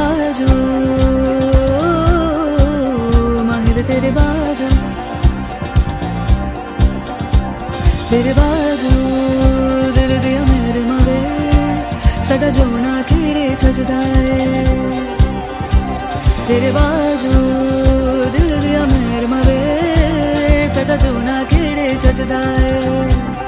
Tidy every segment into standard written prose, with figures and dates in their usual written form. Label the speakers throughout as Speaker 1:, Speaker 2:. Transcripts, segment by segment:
Speaker 1: बाजू माहिर तेरे बाजू दिल दिया मेरे मारे साडा जो ना खीड़े छजदा है तेरे बाजू दिल दिया मेरे मारे साडा जो ना खीड़े छजदा है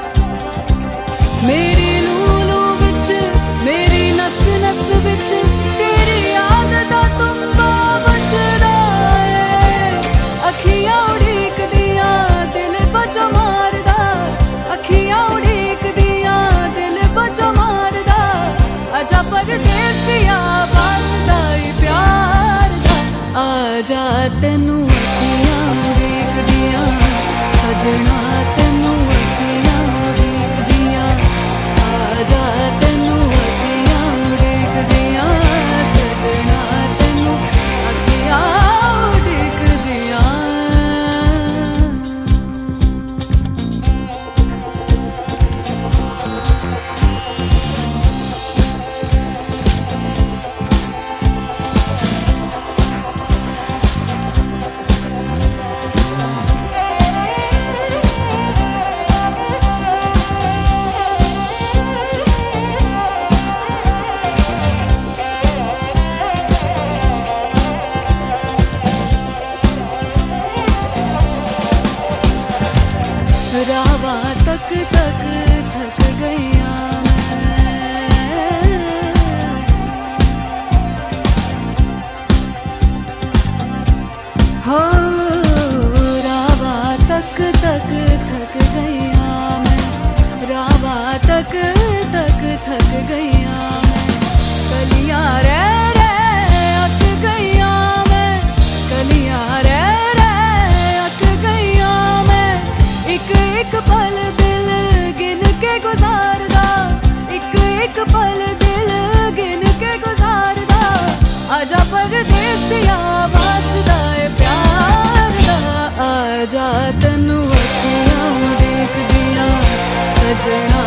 Speaker 1: मेरी लूलू विच मेरी नस नस विच तेरी याद दा तुंबा बजदा है अखियां उड़ीक दिया दिल बजो मारदा अखियां उड़ीक दिया दिल बजो मारदा आजा परदेसिया वास्ता ही प्यार दा आजा तेनू अखियां उड़ीक दिया सजना तेनू अखियां उड़ीक दिया आजा तेनू अखियां उड़ीक दिया सजना तेनू अखियां उड़ीक दिया रावा तक तक थक गईया मैं हो रावा तक तक थक गईया मैं रावा तक तक थक गईया मैं कलियां रह अक गईया मैं कलियां रह अक गईया मैं एक एक पल दिल गिन के गुजारदा एक पल दिल गिन के गुजारदा आजा परदेसिया वास्ता है प्यार दा आजा तन्नू अखियां उड़ीक दिया सजना